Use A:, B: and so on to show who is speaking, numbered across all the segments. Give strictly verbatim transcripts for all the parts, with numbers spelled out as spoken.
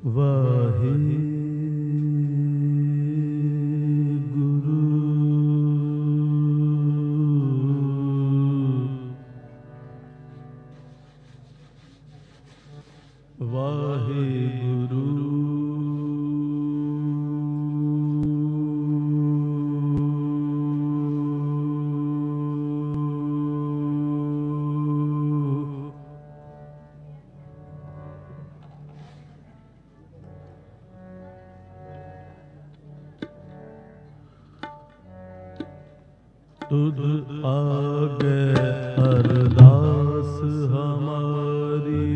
A: तुध आगे अरदास हमारी,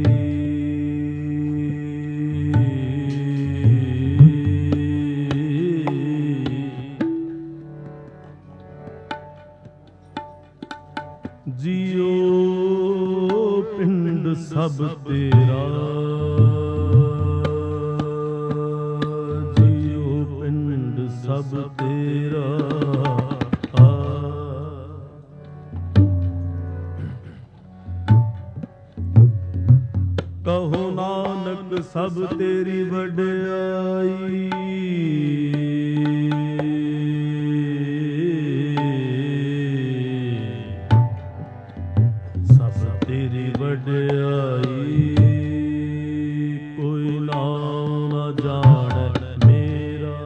A: जियो पिंड सब तेरा, जियो पिंड सब तेरा। कहो नानक सब तेरी वड्याई, सब तेरी वड्याई, कोई नाम न जाने मेरा।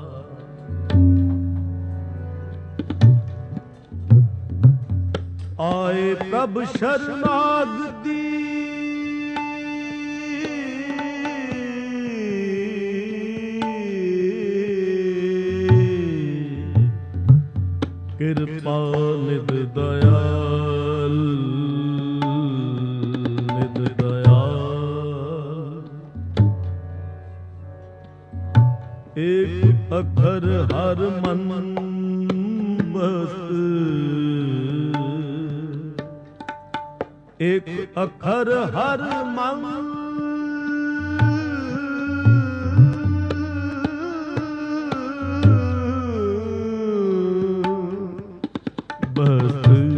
A: आए प्रभ शरणागति, कृपा निध दयाल, निध दयाल। एक अखर हर मन बस, एक अखर हर मन बस।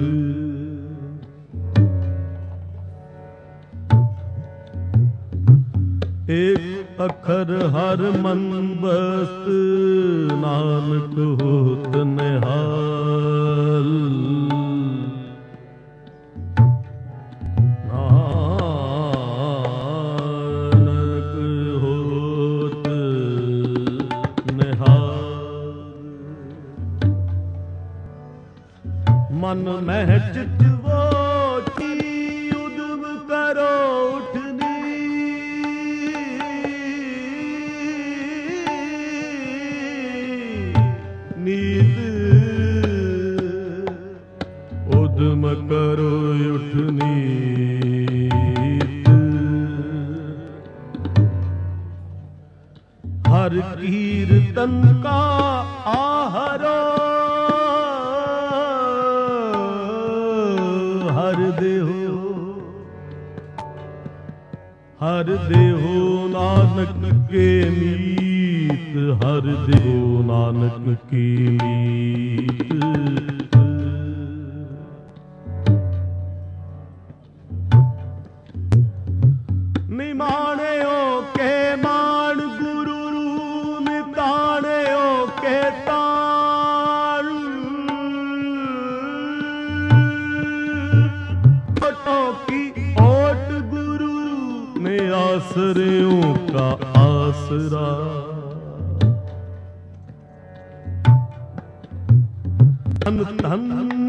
A: एक अखर हर मन बस, नानक होत निहाल। नानक होत निहाल। मन मह चित वो की उद्यम करो उठनी, नीत उद्यम करो उठनी। हर कीर्तन का आहरो, हर देहो, हर देहो नानक के मीत, हर देहो नानक की मीत। निमाणियो के मान गुरु रू, निताणियो के ताण। ओटों की ओट गुरु में आसरियों का आसरा। धन धन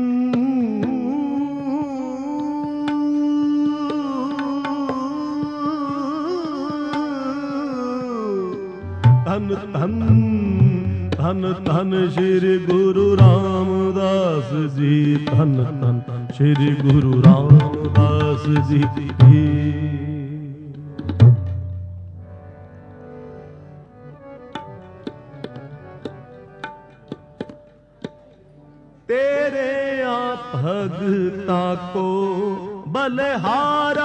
A: धन धन धन धन श्री गुरु रामदास जी, धन धन श्री गुरु रामदास जी। तेरे आप भगता को बलहारा,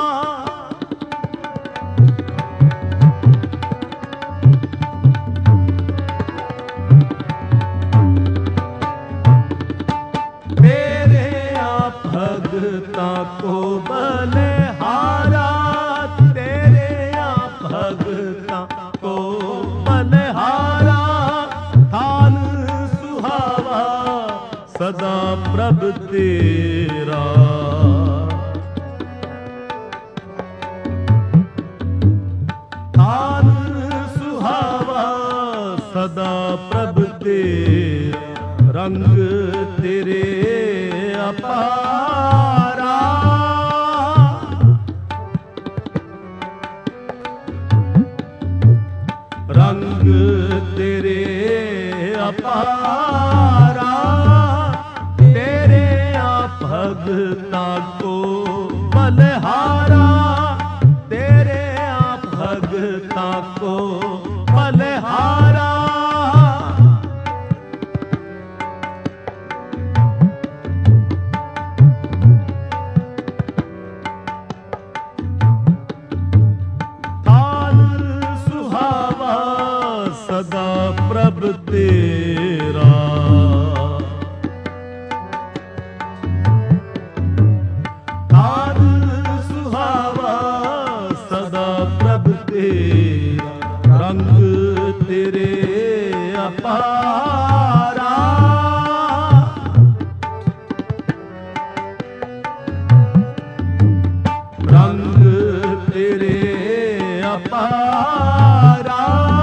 A: भगता को बलहारा, तेरे या भगता को बलिहारा। थान सुहावा सदा प्रभ तेरा। थान सुहावा सदा प्रभ तेरा। रंग तेरे अपारा। रंग तेरे अपारा। तेरे आप भगता को बलिहारा। तेरे आप भगता को बलिहारा। सदा प्रभ तेरा। थान सुहावा सदा प्रभ तेरा। रंग तेरे अपारा। रंग तेरे अपारा।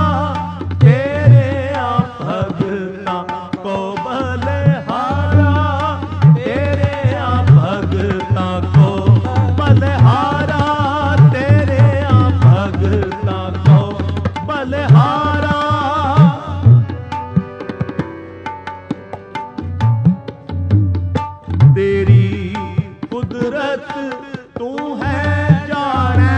A: तेरी कुदरत तू है जाने।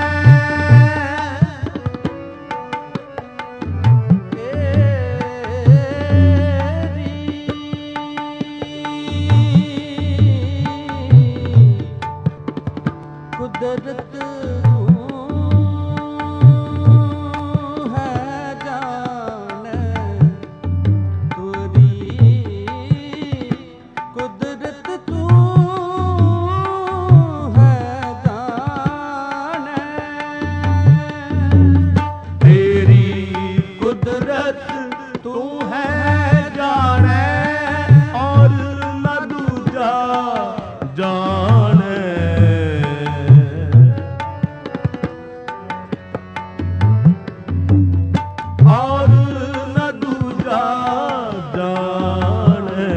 A: तेरी कुदरत तू है जाने और न दूजा जाने। और न दूजा जाने।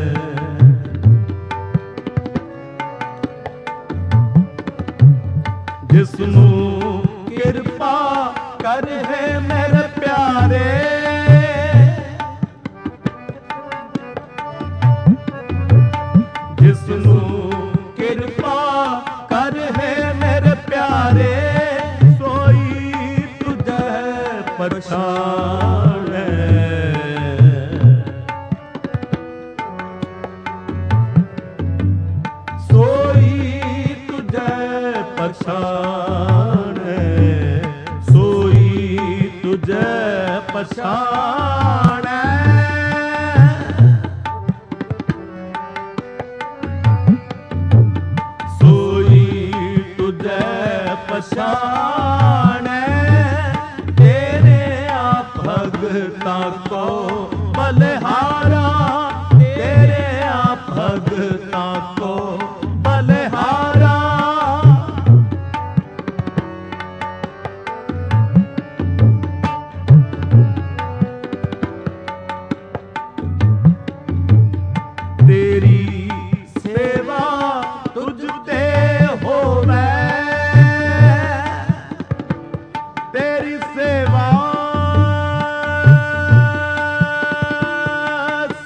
A: जिसनू किरपा कर है मेरे प्यारे। जिसनू किरपा कर है मेरे प्यारे। सोई तुझे पछाणे। सोई तुझे पछाणे। सोई तुझे पछाणे। सोई तुझे पछाणे। तेरे आप भगता को बलिहारा। तेरे आप भगता को बलिहारा। तेरी सेवा तुझते होवे। तेरी सेवा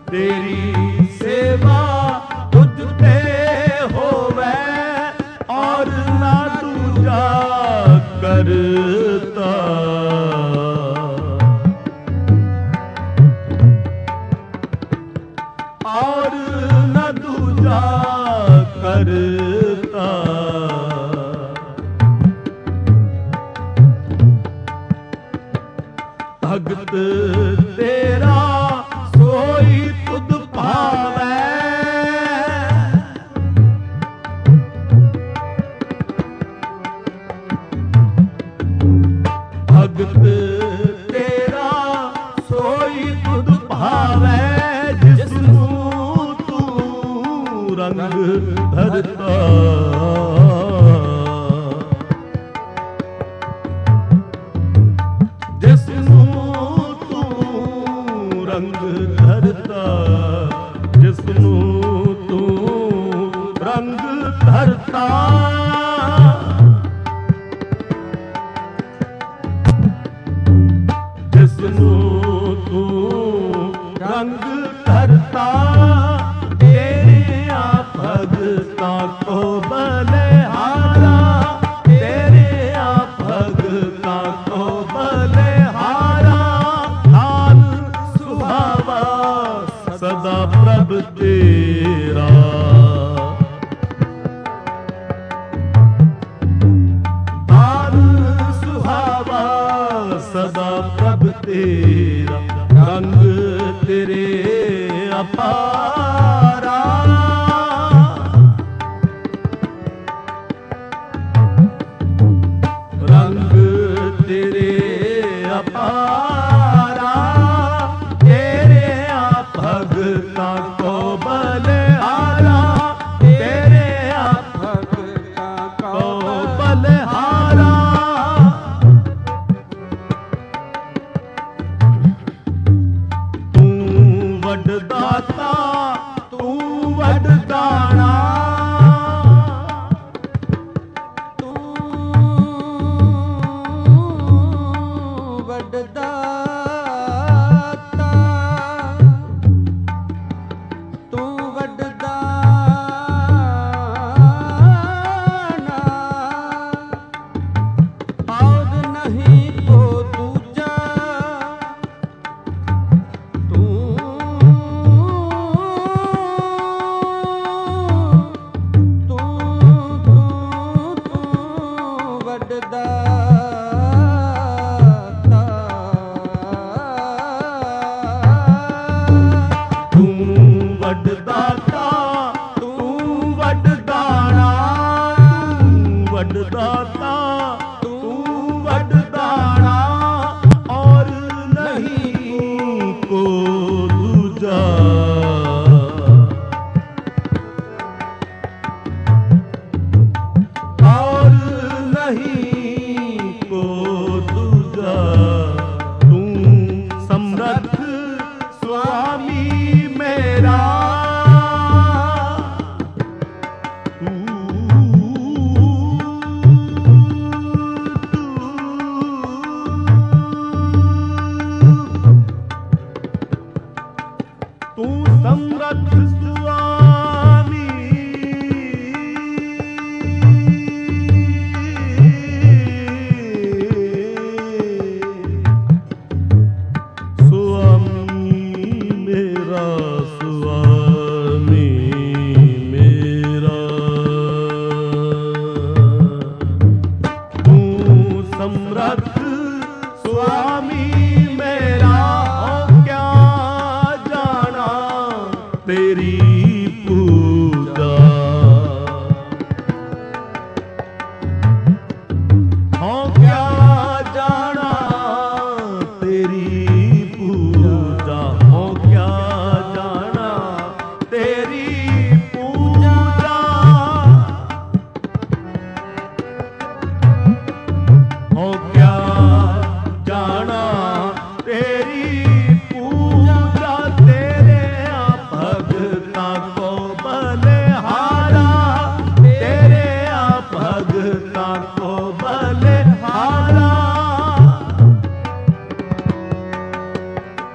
A: तेरी सेवा तुझ ते होवे और ना दूजा करता। और न दूजा करता। भगत तेरा सोई तुध भावै। भगत तेरा सोई तुध भावै रंग धरता। जिसनू तू रंग धरता। जिसनू तू रंग धरता। जिसनू तू रंग धरता। भगतां को बलिहारा। तेरे आ भगतां को बलिहारा। हाल सुहावा सदा प्रभ तेरा। हाल सुहावा सदा प्रभ तेरा। रंग तेरे अपारा। रंग तेरे अपारा। तेरे आ भगतां को बलिहारा। तेरे आ भगतां को बलिहारा। तू वडदाता तू वडदाना। वडदाता तू वडदाना। और नहीं को दूजा। और नहीं को दूजा। तू समर्थ स्वामी मेरा। तू समर्थ स्वामी। स्वामी मेरा स्वामी मेरा। तू समर्थ स्वामी मेरा। तेरी पूजा हो क्या जाना। तेरी पूजा हो क्या जाना। तेरी पूजा हो क्या जाना। तेरी पूजा। तेरे भगतां को बलिहारा। तेरे आ भगतां को बलिहारा।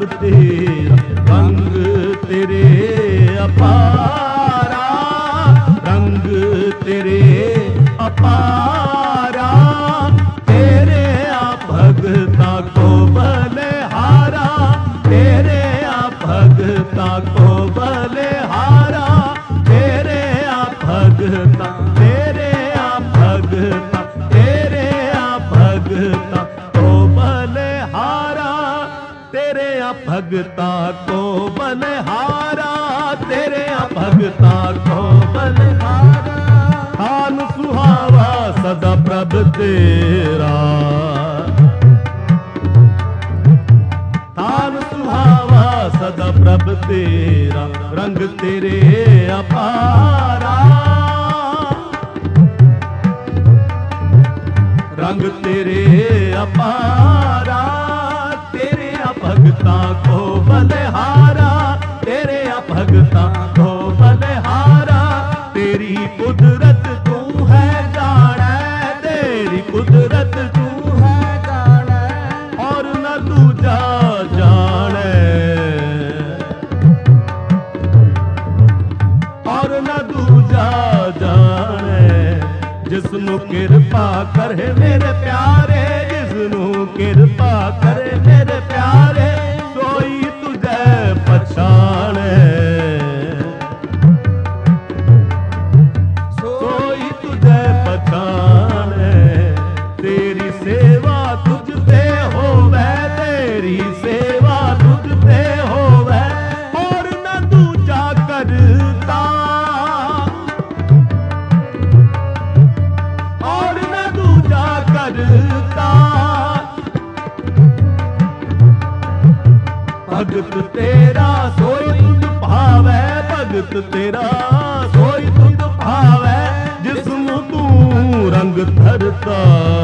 A: तेरा, रंग तेरे अपारा, रंग तेरे अपारा, तेरे आ भगता को बलिहारा, तेरे आ भगता को बलिहारा, तेरे आ भगता, तेरे आ भगता, तेरे आ भगता को बलिहारा, तेरे आ भगता को बलिहारा, तेरे आ भगता को बलिहारा। थान सुहावा सदा प्रभ तेरा, थान सुहावा सदा प्रभ तेरा, रंग तेरे अपारा, रंग तेरे अपारा, तेरे भगता को बलिहारा, तेरे भगता को बलिहारा, तेरी कुदरत तू है जाने, तेरी कुदरत तू है जाने, और न दूजा जाने, और न दूजा जाने, जिसनु किरपा करे मेरे प्यारे, जिसनु किरपा करे मेरे प्यारे, सोई तुझे पछाणे, सोई तुझे पछाणे, तेरी सेवा तुझ पे होवे, तेरी सेवा तुझ पे होवे, और न दूजा करता, और न दूजा करता, भगत तेरा सोई तुझ भावै, भगत तेरा सोई तुझ भावै, जिसनु तू रंग धरता,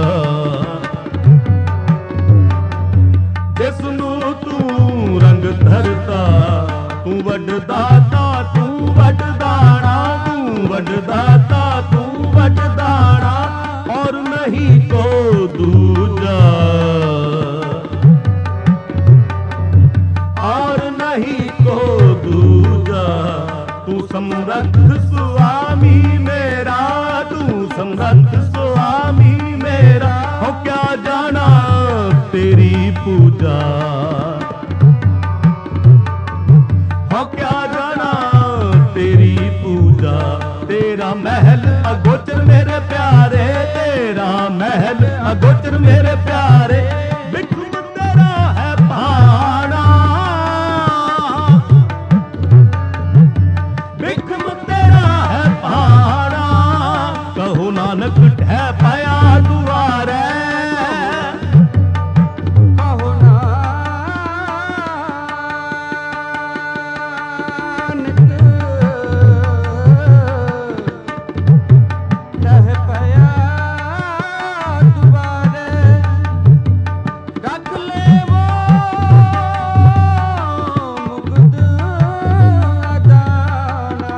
A: जिसनु तू रंग धरता, तू वडदाता तू वडदाना, तू वडदाता तू वडदाना, और नहीं को दूजा, और नहीं को दूजा, तू समर्थ स्वामी मेरा, तू समर्थ स्वामी मेरा, हो क्या जाना तेरी पूजा, हो क्या जाना तेरी पूजा, तेरा महल अगोचर मेरे प्यारे, तेरा महल अगोचर मेरे प्यारे, बिखम तेरा है भाना, बिखम तेरा है भाना, कहो नानक ढह पाया दुआरे,
B: कहो नानक ढह पाया दुआरे, रख ले वो मुग्ध अजाना,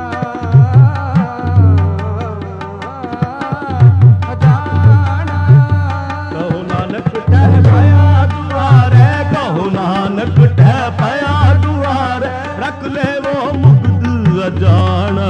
B: अजाना,
A: कहो नानक ढह पाया दुआरे, कहो नानक ढह पाया दुआरे, रख ले वो मुग्ध अजाना,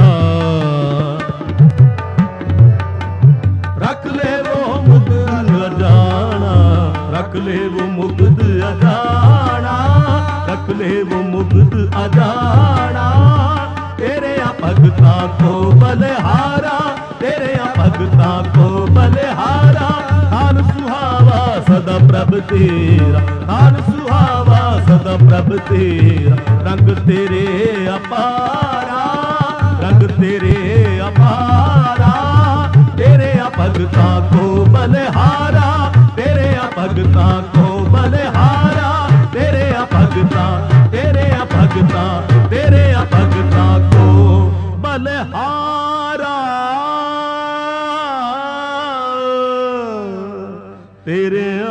A: रख ले वो मुग्ध अजाना, रख ले वो मुग्ध अजाना, रख ले वो मुग्ध अजाना, तेरे आ भगता को बलिहारा, तेरे आ भगता को बलिहारा, थान सुहावा सदा प्रभ तेरा, थान सुहावा सदा प्रभ तेरा, रंग तेरे अपारा, रंग तेरे अपारा, तेरे आ भगता को बलिहारा, तेरे आ भगता को बलिहारा, तेरे आ भगता, तेरे आ भगता, तेरे आ भगता को बलिहारा, तेरे आ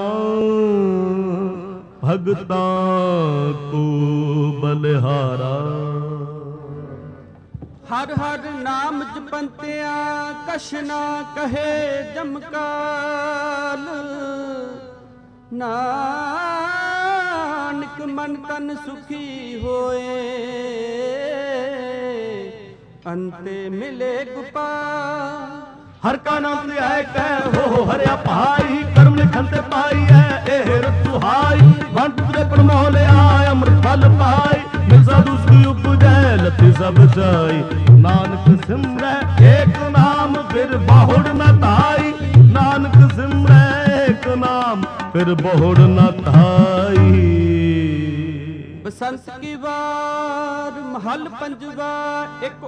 A: भगता को बलिहारा।
B: हर हर नाम जपंतिया कछ ना कहे जमकाल, नानक ਨਾਨਕ ਮਨ ਤਨ ਸੁਖੀ ਹੋਏ ਅੰਤੇ ਮਿਲੇ ਗੁਪਾਲ
A: हर का नाम लिया कह हो हरिया भाई कर्म लिखन ते पाई है एह रतुहाई वंट ते परमोल आय अमृत फल पाई मिल साधु सुख उपजै लती सब जाई नानक सिमरै एक नाम फिर बहुड़ न ताई नानक सिमरै एक नाम फिर बहुड़ न ताई।
B: बसंत की बार महल पंजवा एक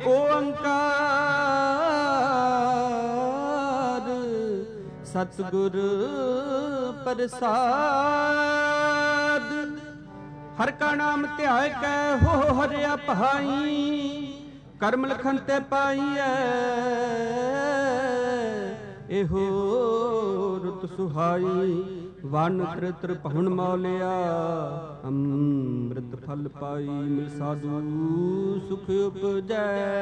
B: ओंकार सतगुर प्रसाद हर का नाम ध्याय कै हो हरिया भाई कर्म लखन ते पाईऐ एहो रुत सुहाई वन त्रित्र पहुन मौलिया अमृत फल पाई मिल साधु सुख उपजै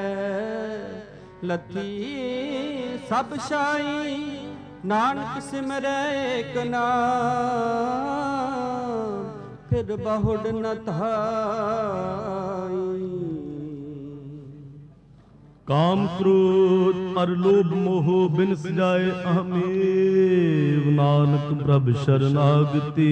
B: लथी सब शाई नानक सिमरै एक नाम फिर बहुड़ न धाई।
A: काम क्रोध और लोभ मोह बिन सजाए अहमेव नानक प्रभ शरणागति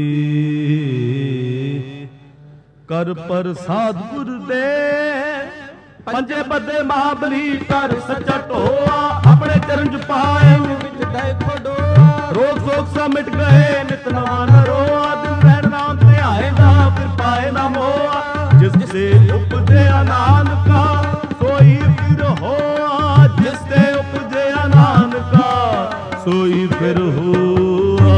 A: कर प्रसाद गुर दे पंजे बदे महाबली कर सच्चा ढोआ अपने चरण च पाए विच दे खडोआ रोग शोक सा मिट गए नित नवा न रोआ दिन रहन नाम ध्याए दा फिर पाए ना मोआ जिससे उपजे नानका सोई फिर होआ जिससे उपजे नानका सोई फिर होआ।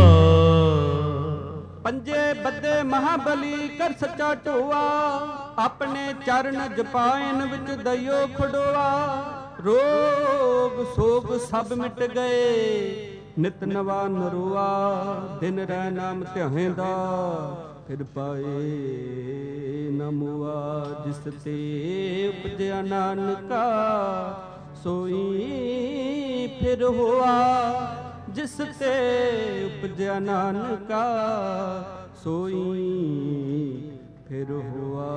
B: पंजे बदे महाबली कर सच्चा ढोआ अपने चरण जपायन विच दयो खडोआ रोग सोग सब मिट गए नित नवा नरोआ दिन रह नाम ध्याएंदा फिर पाए न मुआ जिस ते उपजया नानका सोई फिर हुआ जिस ते उपजया नानका सोई फिर हुआ।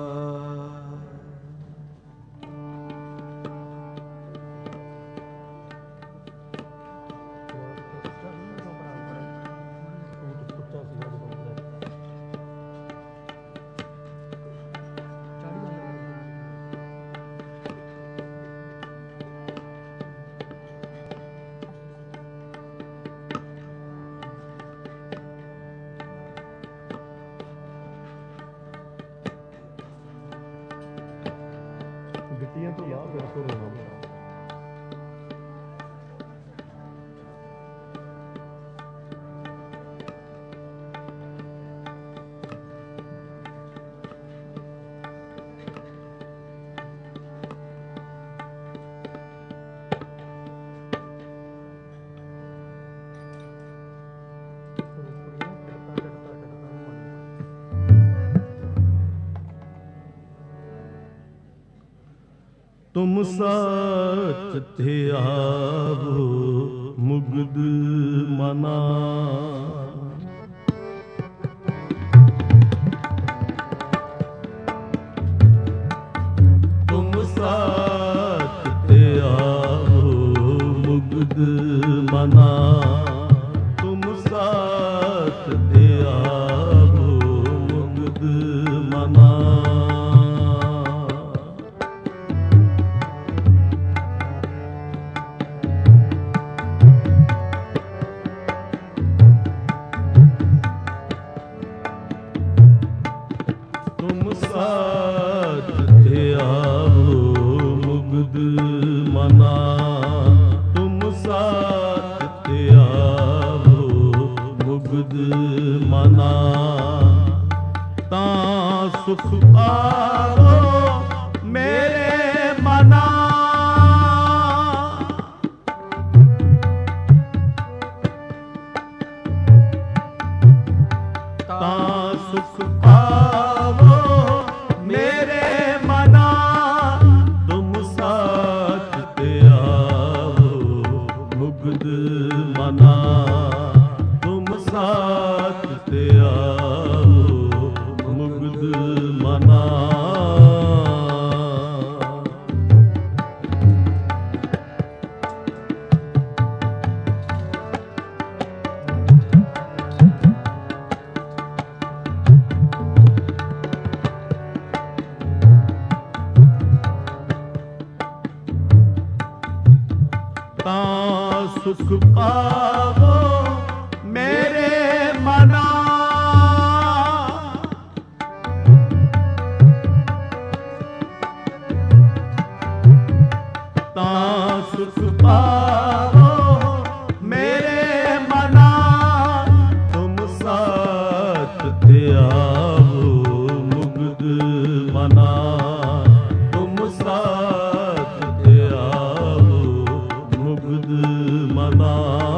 A: गिट्टियां तो यार बिल्कुल तुम सच थे आवो मुग्ध मना तुम सच थे आवो मुग्ध मना तुम सच थे आवो मुग्ध मना सुख पावो मेरे मना ता सुख पावो मेरे मना तुम साथ ते आवो मुग्ध मना तुम साथ ते आवो मुग्ध ਸੁਖ ਪਾਵੋ ਮੇਰੇ ਮਨਾ। ਤਾਂ ਸੁਖ ਪਾਵੋ ਮੇਰੇ ਮਨਾ। ਤੁਮ ਸਾਥ ਤੇ ਆਵੋ ਮੁਗਧ ਮਨਾ। ਤੁਮ ਸਾਥ ਤੇ ਆਵੋ ਮੁਗਧ ਮਨਾ।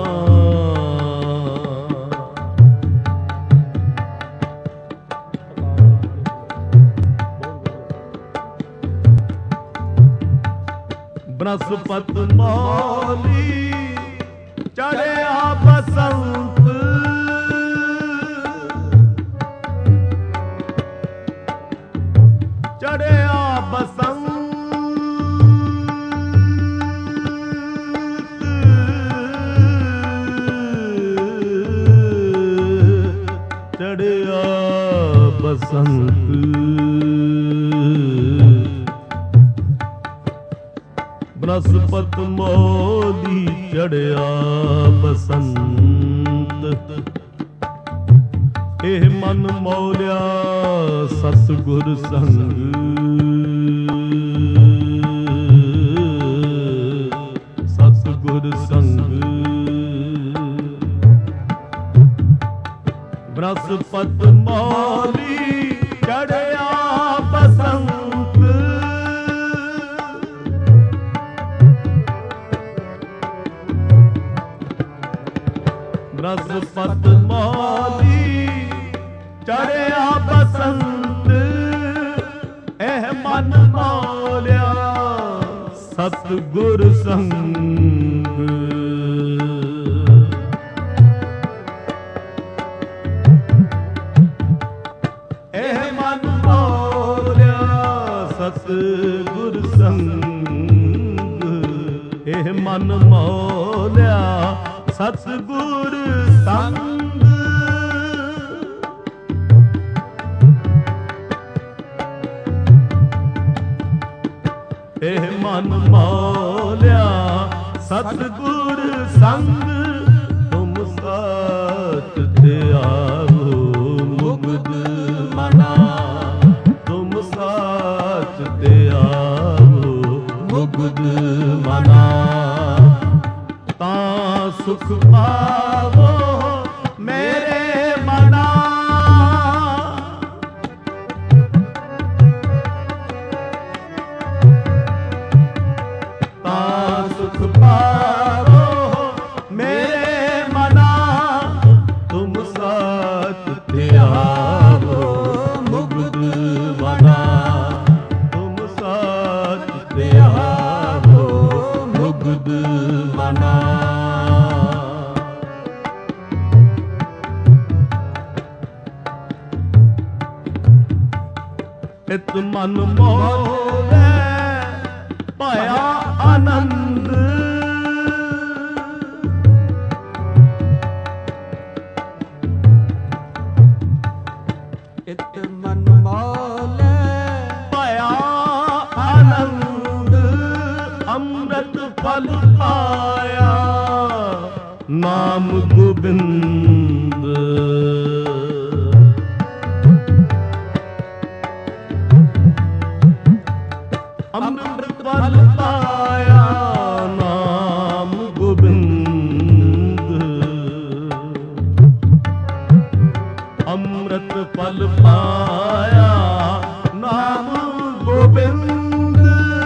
A: ਬਨਸਪਤ ਮੌਲੀ ਚੜਿਆ ਬਸੰਤ। ਚੜਿਆ ਬਸੰਤ ਚੜਿਆ ਬਸੰਤ। ਬਨਸਪਤ ਮੋਲੀ ਚੜਿਆ ਬਸੰਤ। ਇਹ ਮਨ ਮੌਲਿਆ ਸਤਿਗੁਰ ਸੰਗ। ਸਤਿਗੁਰ ਸੰਗ। ਬਨਸਪਤ ਮੋਲੀ ਚੜਿਆ ਬਸੰਤ। ਬਨਸਪਤ ਮੌਲੀ ਚੜਿਆ ਬਸੰਤ। ਇਹ ਮਨ ਮੌਲਿਆ ਸਤਿਗੁਰ ਸੰਗ। ਇਹ ਮਨ ਮੌਲਿਆ ਸਤਿਗੁਰ ਸੰਗ। ਇਹ ਮਨ ਮੌਲਿਆ ਸਤਿਗੁਰ ਸੰਗ। ਇਹ ਮਨ ਮੌਲਿਆ ਸਤਿਗੁਰ ਸੰਗ। ਤੁਮ ਸਾਥ ਤੇ ਆਵੋ ਮੁਗਧ ਮਨਾ। ਤੁਮ ਸਾਥ ਤੇ ਆਵੋ ਮੁਗਧ ਮਨਾ। ਤਾਂ ਸੁਖ ਪਾਵੋ ਮੇਰੇ ਮਨਾ। ਤਾਂ ਸੁਖ ਪਾਵੋ ਮੇਰੇ ਮਨਾ। ਤੁਮ ਸਾਥ ਤੇ ਆਵੋ ਮੁਗਧ ਮਨਾ। ਤੁਮ ਸਾਥ ਤੇ ਆਵੋ ਮੁਗਧ ਮਨਾ। ਇਤ ਮਨ ਮੋਲੇ ਪਾਇਆ ਆਨੰਦ।
B: ਇਤ ਮਨ ਮੋਲੇ
A: ਪਾਇਆ ਆਨੰਦ। ਅੰਮ੍ਰਿਤ ਫਲ ਪਾਇਆ ਨਾਮ ਗੋਬਿੰਦ। ਅੰਮ੍ਰਿਤ ਫਲ ਪਾਇਆ ਨਾਮ ਗੋਬਿੰਦ। ਅੰਮ੍ਰਿਤ ਫਲ ਪਾਇਆ ਨਾਮ ਗੋਬਿੰਦ।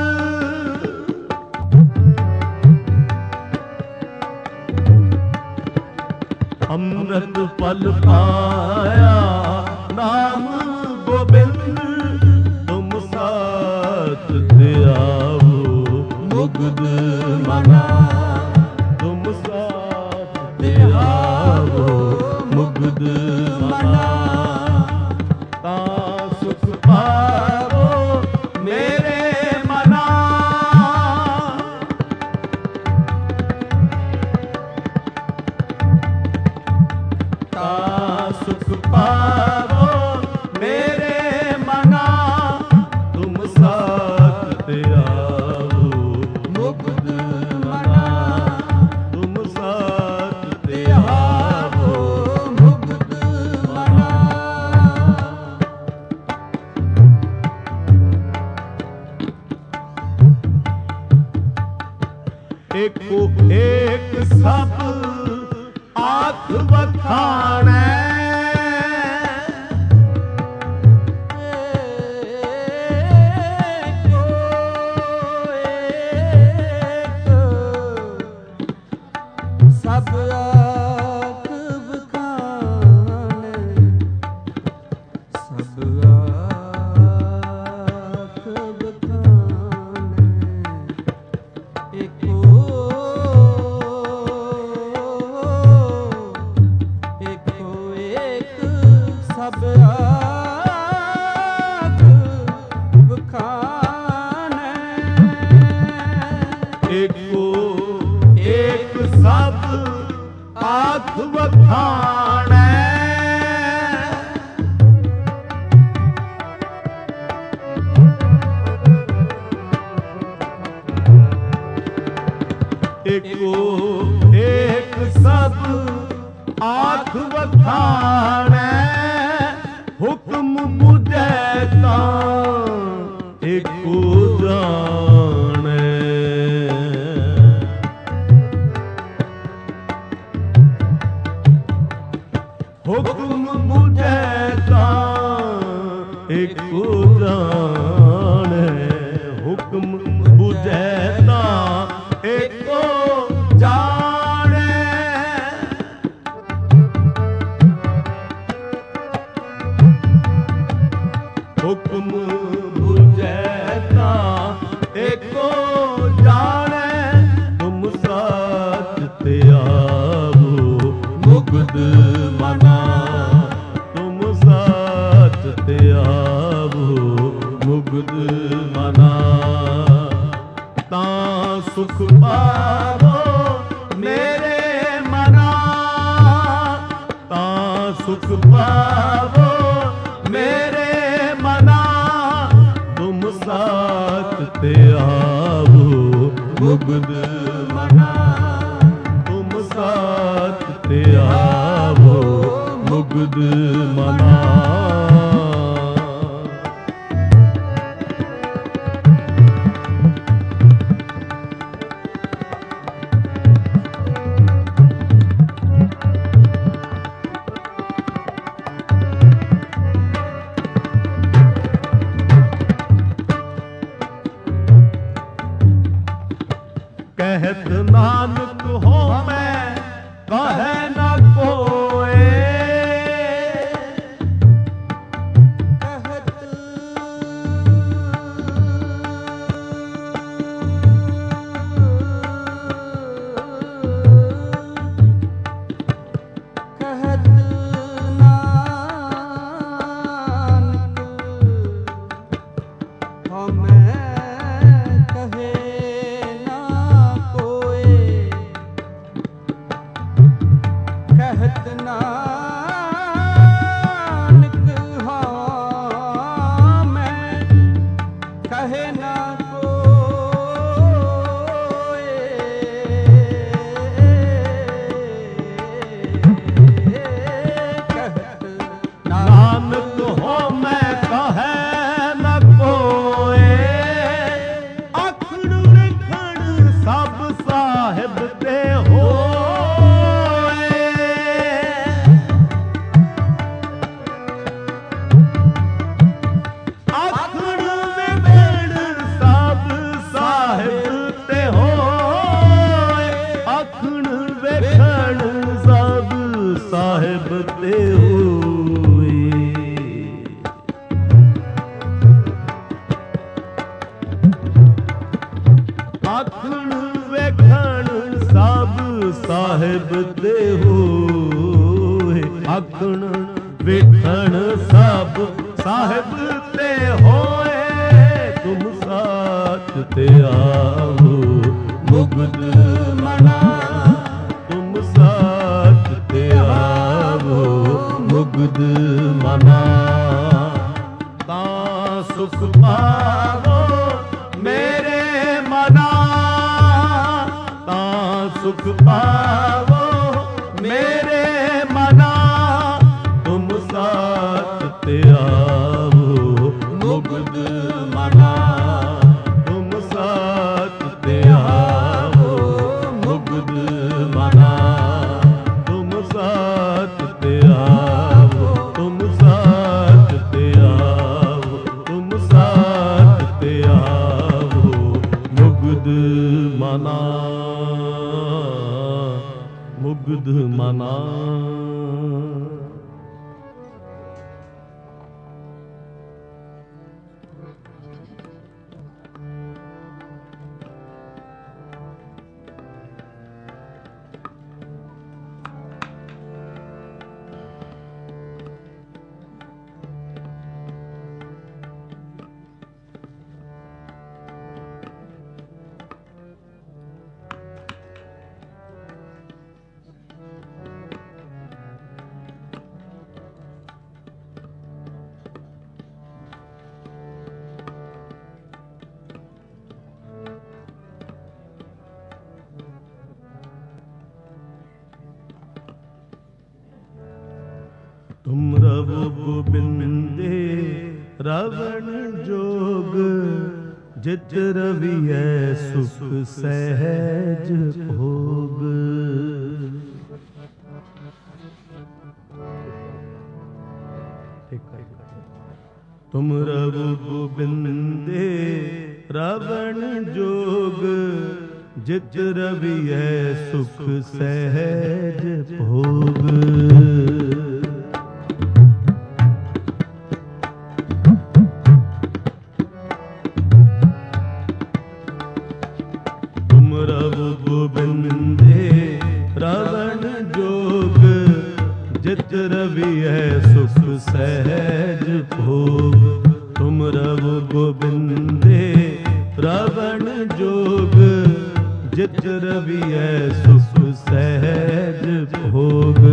A: ਅੰਮ੍ਰਿਤ ਫਲ ਪਾਇਆ ਨਾਮ ਗੋਬਿੰਦ। ਤੁਮ ਸਾਥ ਤੇ ਆਵੋ ਮੁਗਧ ਮਨਾ। ਤੁਮ ਸਾਥ ਤੇ ਆਵੋ ਮੁਗਧ ਮਨਾ। ਤਾਂ ਸੁਖ ਪਾਵੋ ਮੇਰੇ ਮਨਾ। ਤਾਂ ਸੁਖ ਪਾਵੋ ਮੇਰੇ ਮਨਾ। ਤੁਮ ਸਾਥ ਤੇ ਆਵੋ ਮੁਗਧ ਮਨਾ। ਤੁਮ ਵਖਾਣੈ
B: ਸਭ ਆਖ ਬਖਾਣੈ ਸਭ ਆਖ ਬਖਾਣੈ ਏਕੋ ਏਕੋ ਏਕ ਸਭ ਆਖ ਬਖਾਣੈ
A: ਏਕੋ ਏਕ ਸਭ ਆਖ ਵਖਾਣੈ ਏਕੋ ਏਕ ਸਭ ਆਖ ਵਖਾਣੈ ਹੁਕਮ ਬੁਝੈ ਤਾਂ ਏਕੋ ਜਾਣੈ ਹੁਕਮ ਬੁਝੈ ਤਾਂ ਏਕੋ ਜਾਣੈ ਹੁਕਮ ਬੁਝੈ ਤਾਂ ਏਕੋ ਜਾਣੈ ਹੁਕਮ ਬੁਝੈ ਤਾਂ ਏਕੋ ਜਾਣੈ ਤੁਮ ਸਾਚ ਤੇ ਆਵੋ ਮੁਕਤ ਮਨਾ ਤੁਮ ਸਾਚ ਤੇ ਆਵੋ ਮੁਕਤ ਮਨਾ ਤਾਂ ਸੁਖ ਪਾਵੋ ਮੇਰੇ ਮਨਾ ਤਾਂ ਸੁਖ ਪਾਵੋ ਮੇਰੇ ਮਨਾ ਤੁਮ ਸਾਚ ਤੇ ਆਵੋ ਮੁਕਤ ਮਨਾ ਤੁਮ ਸਾਚ ਤੇ ਆਵੋ ਮੁਕਤ ਮਨਾ ਕਹਿਤ ਨਾਨਕ ਹੋਮੈ ਕਹੈ ਨਾ ਕੋਏ
B: ਕਹਿਤ ਕਹਿਤ ਨਾਨਕ ਹਮੈ ਕਹੇ ਨਾ ਕੋਏ ਕਹਿਤ ਨਾਨਕ ਹਾਂ ਮੈਂ ਕਹੇ ਨਾ ਕੋਏ ਕਹਿਤ
A: ਨਾਨਕ ਹੋਮੈ ਕਹੈ ਨਾ ਕੋਏ ਆਖਣ ਲਿਖਣ ਸਭ ਸਾਹਿਬ ਤੇ ਹੋਏ ਆਖਣ ਲਿਖਣ ਸਭ ਸਾਹਿਬ ਤੇ ਹੋਏ ਆਖਣ ਵੇਖਣ ਸਭ ਸਾਹਿਬ ਤੇ ਹੋਏ ਆਖਣ ਵੇਖਣ ਸਭ ਸਾਹਿਬ ਤੇ ਹੋਏ ਆਖਣ ਵੇਖਣ ਸਭ ਸਾਹਿਬ ਤੇ ਹੋਏ ਤੁਮ ਸਾਚ ਤੇ ਆਵੋ ਮੁਕਤ ਮਨਾ ਤੁਮ ਸਾਚ ਤੇ ਆਵੋ ਮੁਕਤ ਮਨਾ ਤਾਂ ਸੁਖ ਪਾਵੋ ਮੇਰੇ ਮਨਾ ਤਾਂ ਸੁਖ ਪਾਵੋ ਮੇਰੇ ਮਨਾ ਤੁਮ ਸਾਚ ਤੇ ਆਵੋ ਮੁਕਤ ਮਨਾ ਤੁਮ ਸਾਚ ਤੇ ਆਵੋ ਮੁਕਤ ਮਨਾ ਤੁਮ ਸਾਚ साथ ते आओ, तुम साथ ते आओ, तुम साथ ते आओ, मुग्ध मना मुग्ध मना। तुम रवो गोबिंदे रावण जोग, जित रवियै सुख सहज भोग। तुम रवो गोबिंदे रावण जोग, जित रवियै सुख सहज भोग। गोबिंदे रावण जोग, जित रवियै सुख सहज भोग। तुम रव गोबिंदे रावण जोग, जित रवियै सुख सहज भोग।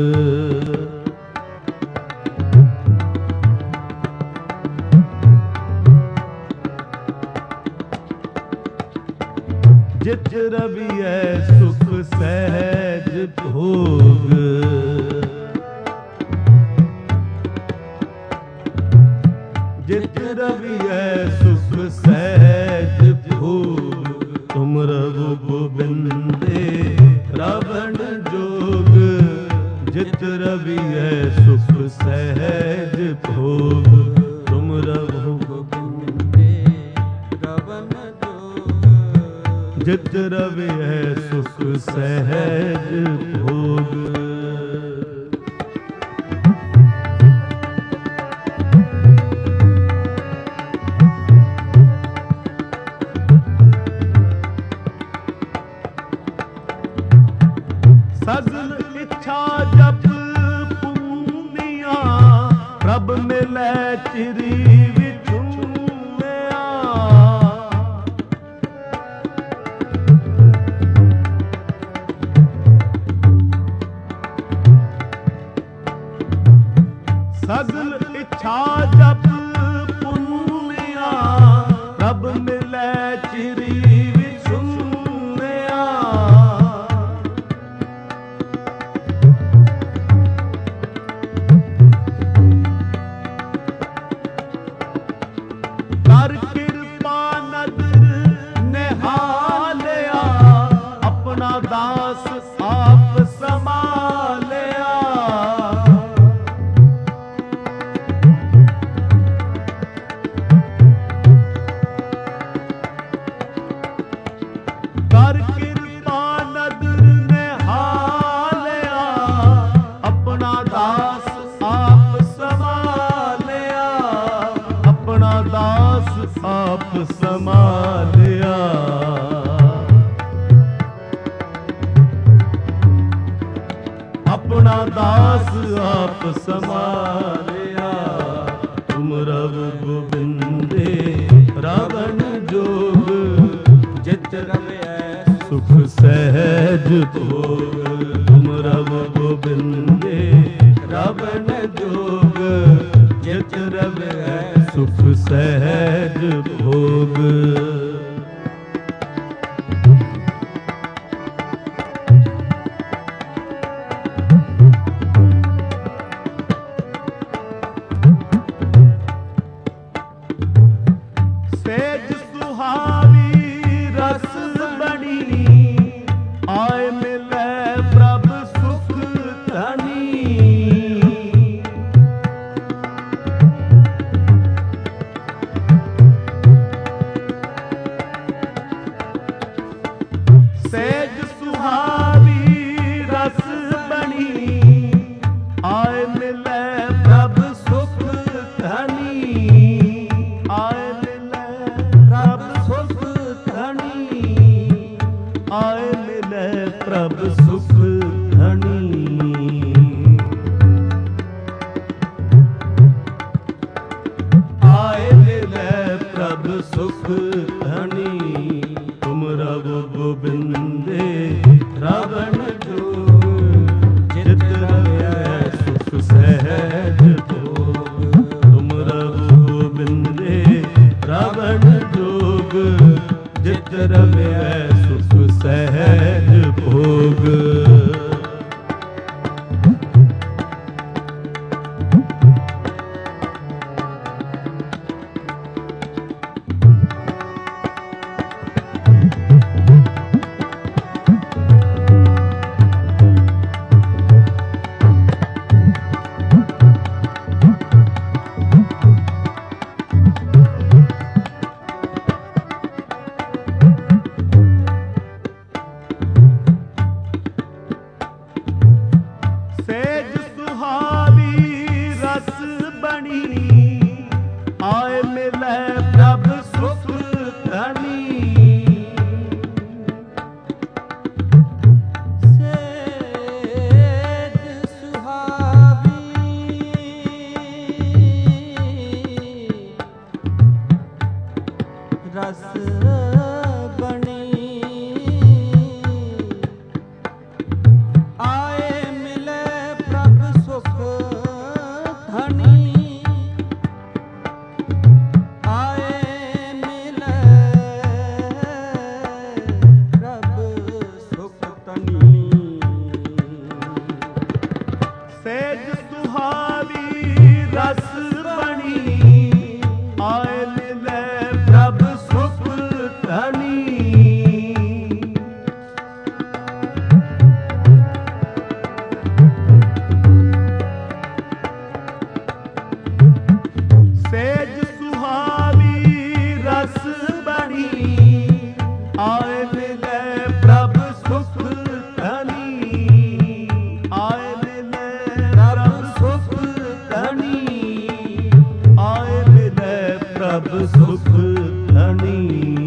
A: जित रवियै सुख सहज भोग। जित रवियै सुख सहज भोग। तुम रव गोबिंदे रावण जोग, जित रवियै सुख सहज भोग। तुम रव गोबिंदे रावण जित रवियै सुख सहज भोग। सगल इच्छा जप पूनिया, प्रभ मिलै चिरी सगल इच्छा जप पुनिया, प्रभ मिलै चिरी विसुनिया। कर कृपा नदर निहालिया, अपना दास आप संभालिया। कर कृपा नदर निहालिया, अपना दास आप संभालिया। अपना दास आप संभालिया। अपना दास आप संभालिया। तुम रव गोबिंदे रावण जोग, जित रवियै सुख सहज भोग। तुम रव गोबिंदे रावण जोग, जित रवियै सुख सहज भोग। सेज सुहावी रस बनी, आए मिलै प्रभ सुख धनी। ਆਏ ਮਿਲੈ ਪ੍ਰਭ ਸੁਖ ਧਨੀ, ਆਏ ਮਿਲੈ ਪ੍ਰਭ ਸੁਖ ਧਨੀ, ਆਏ ਮਿਲੈ ਪ੍ਰਭ ਸੁਖ ਧਨੀ। ਆਏ ਮਿਲੈ ਪ੍ਰਭ ਸੁਖ ਧਨੀ, ਤੁਮ ਰਵ ਗੋਬਿੰਦੇ ਰਾਵਣ ਜੋ, ਜਿਤ ਰਵਿਐ ਸੁਖ ਸਹਿਜ ਭੋਗ। ਤੁਮ ਰਵ ਗੋਬਿੰਦੇ ਰਾਵਣ ਜੋਗ, ਜਿਤ ਰਵਿਐ ਸੁਖ ਸਹਿਜ ਭੋਗ। ਸੇਜ ਸੁਹਾਵੀ ਰਸ ਬਣੀ, ਆਏ ਮਿਲੈ ਪ੍ਰਭ ਸੁਖ ਧਨੀ।
B: ਸੇਜ ਸੁਹਾਵੀ ਰਸ ਬਣੀ, ਆਏ ਮਿਲੈ ਪ੍ਰਭ ਸੁਖ ਧਨੀ, ਆਏ ਮਿਲੈ ਪ੍ਰਭ ਸੁਖ ਧਨੀ।
A: ਸੇਜ ਸੁਹਾਵੀ ਰਸ ਬਣੀ, ਆਏ ਮਿਲੈ ਪ੍ਰਭ ਸੁਖ ਧਨੀ। ਸੇਜ ਸੁਹਾਵੀ ਰਸ ਬਣੀ, ਆਏ ਮਿਲੈ ਪ੍ਰਭ ਸੁਖ ਧਨੀ, ਆਏ ਮਿਲੈ ਪ੍ਰਭ ਸੁਖ ਧਨੀ, ਆਏ ਮਿਲੈ ਪ੍ਰਭ ਸੁਖ ਧਨੀ।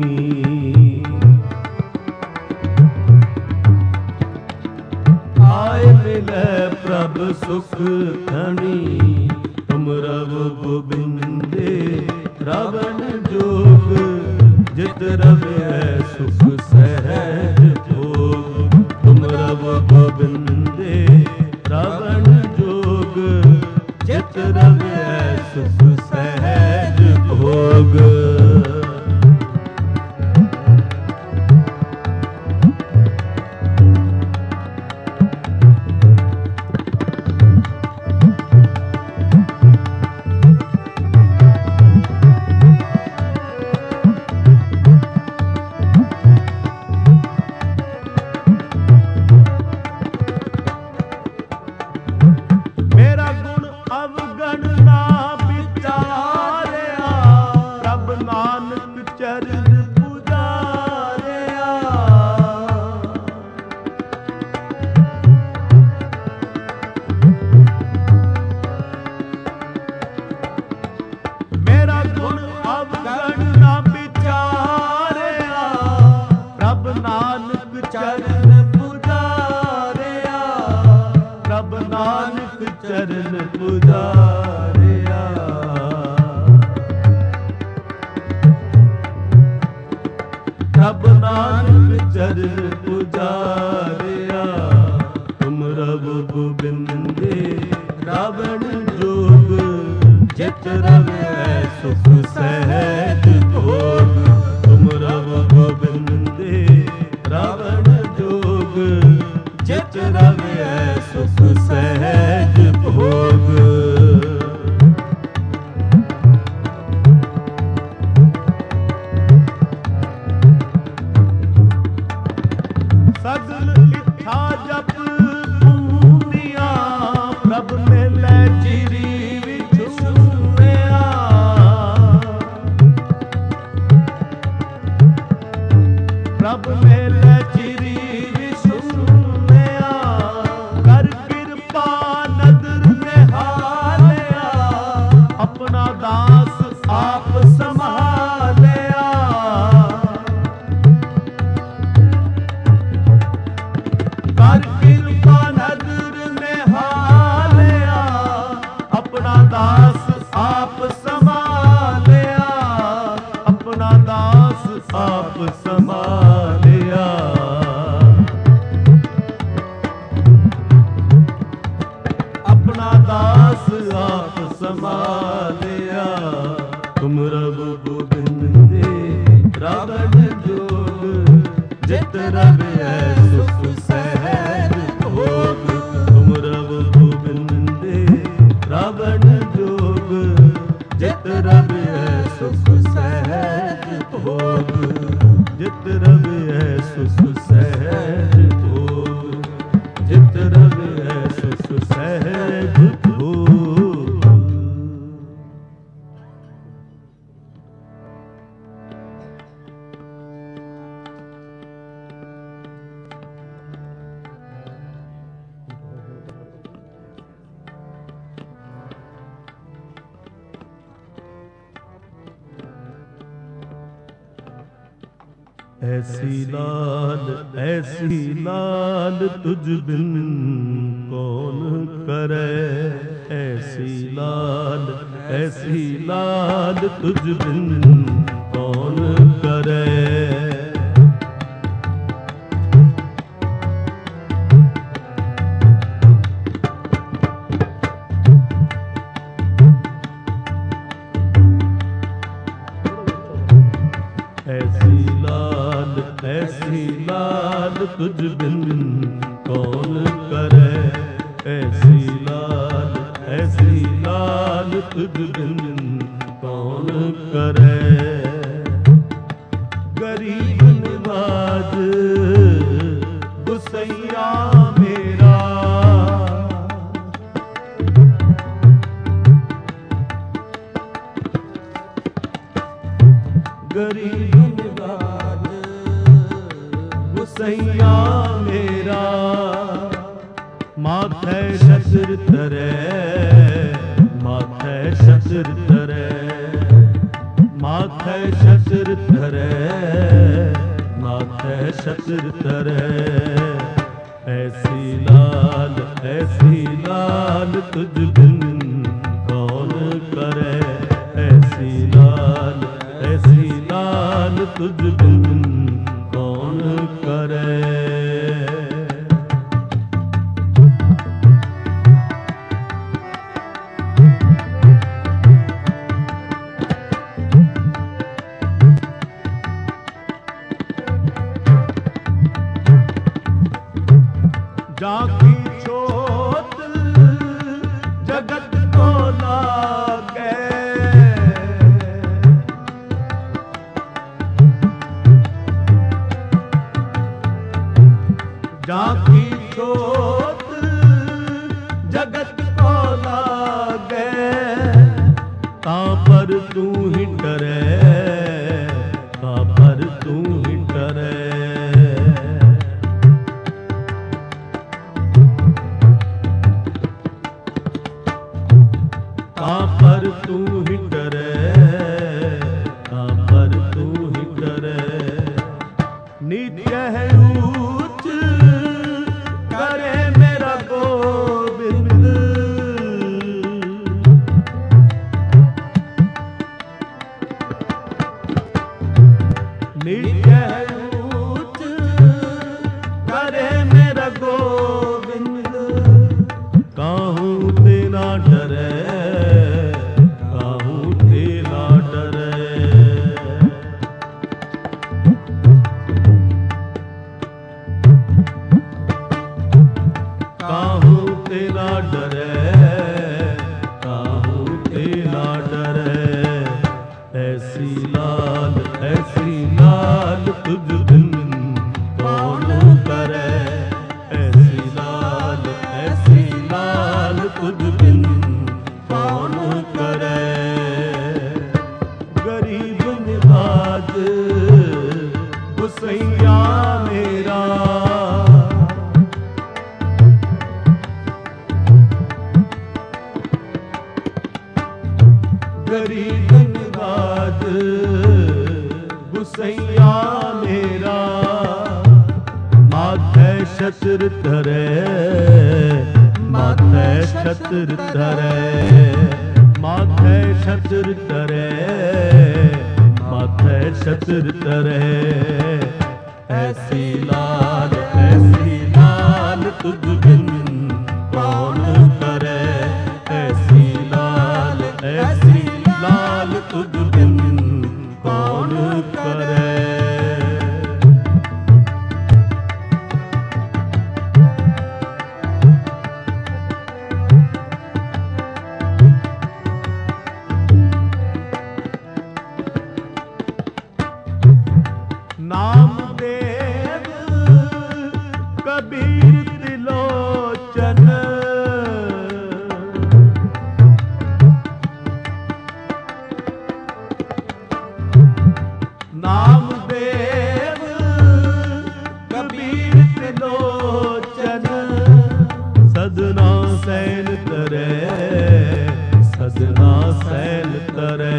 A: ਆਏ ਮਿਲੈ ਪ੍ਰਭ ਸੁਖ ਧਨੀ, ਤੁਮ ਰਵ ਗੋਬਿੰਦੇ ਰਾਵਣ ਜੋਗ, ਜਿਤ ਰਵਿਐ ਸੁਖ ਸਹਿਜ ਭੋਗ। ਤੁਮ ਰਵ ਗੋਬਿੰਦੇ ਰਾਵਣ ਜੋਗ, ਜਿਤ ਰਵਿਐ ਸੁਖ ਸਹਿਜ ਭੋਗ। ਮੇਰਾ ਗੁਣ ਅਵਗਣ ਨਾ ਵਿਚਾਰਿਆ, ਪ੍ਰਭ ਨਾਨਕ ਚਰਨ ਪੁਜਾਰਿਆ। ਮੇਰਾ ਗੁਣ ਅਵਗਣ ਨਾ ਵਿਚਾਰਿਆ, ਪ੍ਰਭ ਨਾਨਕ ਚਰਨ ਪੁਜਾਰਿਆ, ਪ੍ਰਭ ਨਾਨਕ ਚਰਨ ਪੁਜਾਰਿਆ। ਪ੍ਰਭ ਨਾਨਕ ਚਰਨ ਪੁਜਾਰਿਆ, ਤੁਮ ਰਵ ਗੋਬਿੰਦੇ ਰਾਵਣ ਜੋਗ, ਜਿਤ ਰਵਿਐ ਸੁਖ ਸਹਿਜ ਭੋਗ। ਤੁਮ ਰਵ ਗੋਬਿੰਦੇ ਰਾਵਣ ਜੋਗ, ਜਿਤ ਰਵਿਐ ਸੁਖ ਸਹਿਜ ਭੋਗ। ਸਗਲ ਇੱਛਾ ਜਪ ਪੂਰੀਆਂ, ਪ੍ਰਭ ਮਿਲੈ ਚਿਰੀ ਵਿਛੁਰਿਆ। ਪ੍ਰਭ ਮਿਲੈ ਚਿਰੀ ਵਿਛੁਰਿਆ, ਕਰ ਕਿਰਪਾ दास आप संभालिया, अपना दास आप संभालिया। अपना दास आप संभालिया। तुम रब गोबिंदे रावण जोग, जित रब है सुख सहज भोग। तुम रब गोबिंदे रावण जोग, जित रब है सुख सहज भोग। जित रब है सुख सहज भोग, जित रब है सुख सहज भोग। ऐसी लाल ऐसी लाल तुझ बिन कौन करे। ऐसी लाल ऐसी लाल तुझ बिन कौन करे। ऐसी लाल ऐसी लाल तुझ बिन कौन करे। ऐसी लाल ऐसी लाल तुझ बिन कौन करे। गरीब नवाज गुसैया मेरा, गरीब नवाज गुसैया मेरा। माथे शस्त्र धरे माथे शस्त्र धरे। माथे शस्त्र धरे माथे शस्त्र धरे। ऐसी लाल ऐसी लाल तुझ बिन कौन करे। ऐसी लाल ऐसी लाल तुझ बिन कौन करे। जाकी चोट जगत को लागे। जाकी चोट जगत को लागे। तां पर तू ही डरे तां पर तू ही डरे। तां पर तू ही डरे तां पर तू ही डरे। नित्य है ऊंच करे मेरा गोविंद। नित्य है ऊंच करे मेरा गोविंद। काहू तेना डरे काहू तेना डरे। काहू तेना डरे काहू तेना डरे। ऐसी लाल ऐसी लाल तुझ बिन कौन करे। ऐसी लाल ऐसी लाल तुझ बिन कौन करे। गरीब नवाज गुसैया मेरा। गरीब नवाज गुसैया मेरा। माथे शस्त्र धरे माथे शस्त्र धरे। माथे छत्र तरे, माथे छत्र तरे। ऐसी लाल ऐसी लाल तुझ बिन कौन करे, ऐसी लाल ऐसी लाल तुझ बिन कौन करे। नामदेव कबीर त्रिलोचन, नामदेव कबीर त्रिलोचन। सदना सैन तरे, सदना सैन तरे।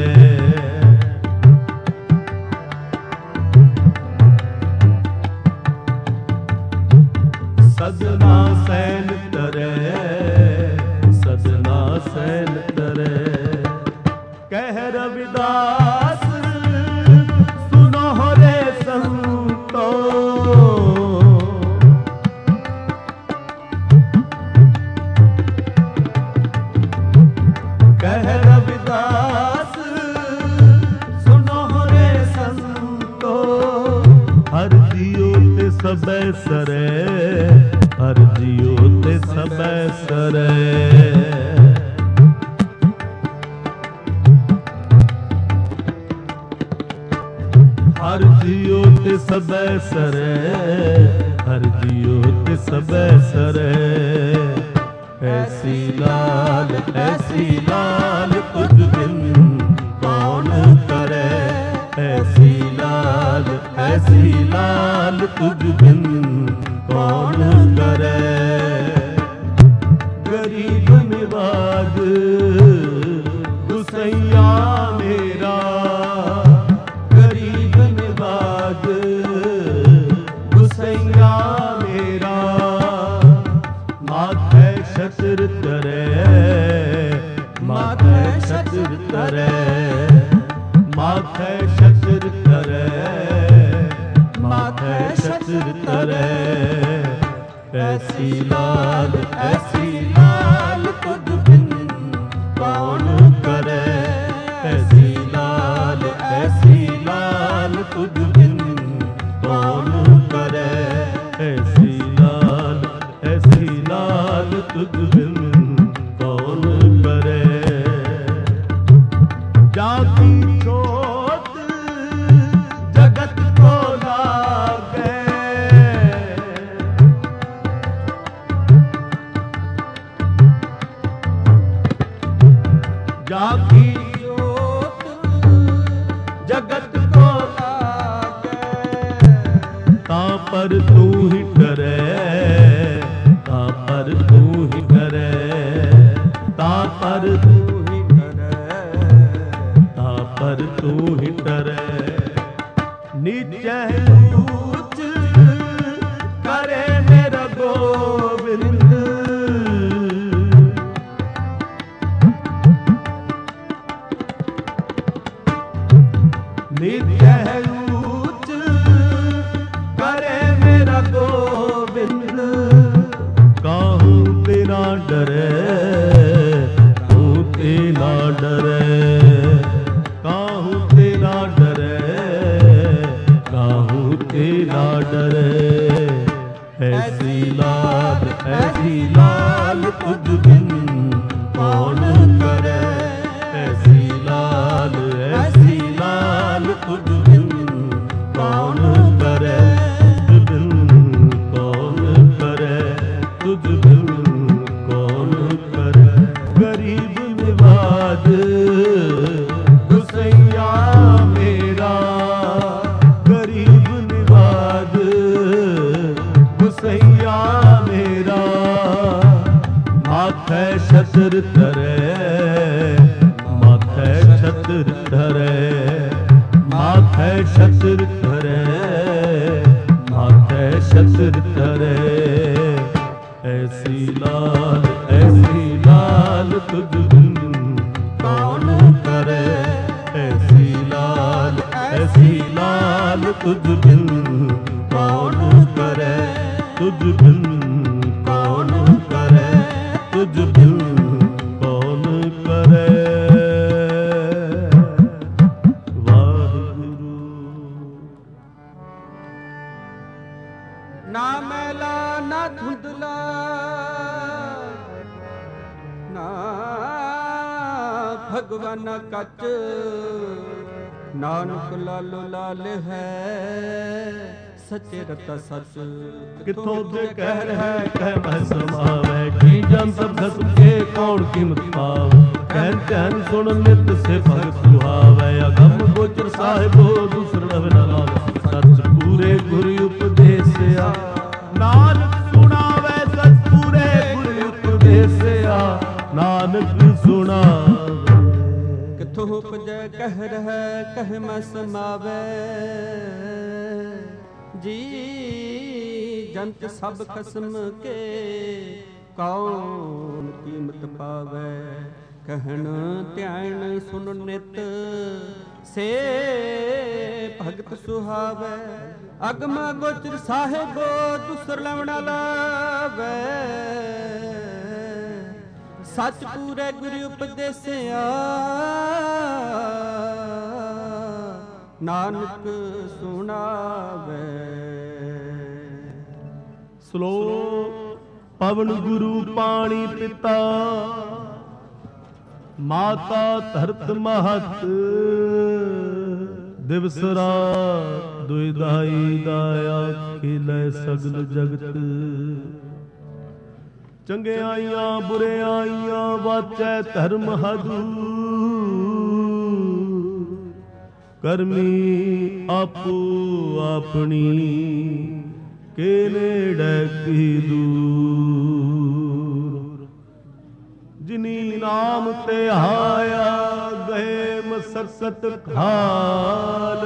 A: सदना सैन तरे, सदना सैन तरे। कह रविदास सुनो रे संतो, कह रविदास सुनो रे संतो। हर जियो ते सबे सरे, हर जियो ते सबे सरे। हर जियो ते सबे सरे, हर जियो ते सबे सरे। ऐसी लाल ऐसी लाल तुझ बिन कौन करे, ऐसी लाल ऐसी लाल तुझ बिन कौन करे। गरीब निवाज गुसैया मेरा, गरीब निवाज गुसैया मेरा। माथे छत्र तरे, माथे छत्र तरे, माथे छत्र तरे, माथे छत्र तरे। ऐसी लाल ऐसी लाल तुझ बिन कौन करे, ऐसी लाल ऐसी लाल तुझ बिन कौन करे। ऐसी लाल ऐसी लाल तुझ बिन कौन करे। जाती जोत जगत को लागे, जाती जोत जगत को लागे। तां पर तू ही डरे, तां पर तू ही डरे, तां पर तू ही डरे, तां पर तू ही डरे। नीचे ऊंच करे मेरा गोविंद, नीचे ऊंच करे मेरा गोविंद। काहू तेरा डरे, तू तेरा डरे, काहू तेरा डरे, काहू तेरा डरे। ऐसी लाल ऐसी लाल तुझ बिन कौन करे, ऐसी लाल ऐसी लाल तुझ बिन कौन करे। तुझ बिन कौन करे, तुझ बिन कौन करे। गरीब निवाज गुसैया मेरा, गरीब निवाज गुसैया मेरा। माथे छत्र तरे, माथे छत्र तरे, माथे छत्र तरे, माथे छत्र तरे। ऐसी लाल ऐसी लाल तुझ बिन तुझ बिन कौन करे, तुझ बिन कौन करे, तुझ बिन कौन करे। वाहिगुरु।
B: ना मैला ना धुंधला ना भगवान कच, नानक लालो लाल है सचे रता सच।
A: किथों जे कहर है कह मैं समावे, की जन सब खसम के कौन कीमत पावे। कहन कहन सुन नित से भगत सुहावे, अगम गोचर साहिबो दूसर नव न लावे। सच पूरे गुरु उपदेसिया, नानक सुनावे सच पूरे गुरु उपदेसिया, नानक सुनावे।
B: किथों उपजै कहर है कह मैं समावे, जी जंत सब खसम के कौन कीमत पावे। कहन ध्यान सुन नित से भगत सुहावे, अगम गोचर साहिबो दूसर लवना लावे। सच पूरे गुरु उपदेसिया, नानक सुनावे।
A: श्लोक। पवन गुरु पाणी पिता, माता धरत महत। दिवस रात दुई दाया, खिलै सगल जगत। चंगे आइयां बुरे आइयां, वाचै धर्म हदूर। करमी आपो अपनी, के नेड़े की दूर। जिनी नाम ते आया, गए मसकत खाल।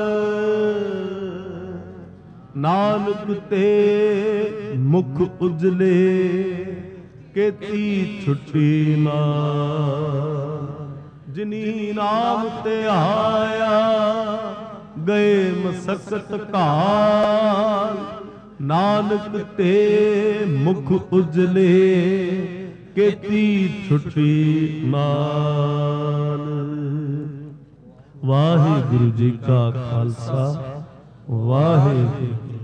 A: नानक ते मुख उजले, केती छुट्टी मार। जिनी नाम ते आया, गए मसकत काल। नानक ते मुख उजले, केती छुट्टी माल। वाहिगुरु जी का खालसा, वाहिगुरु।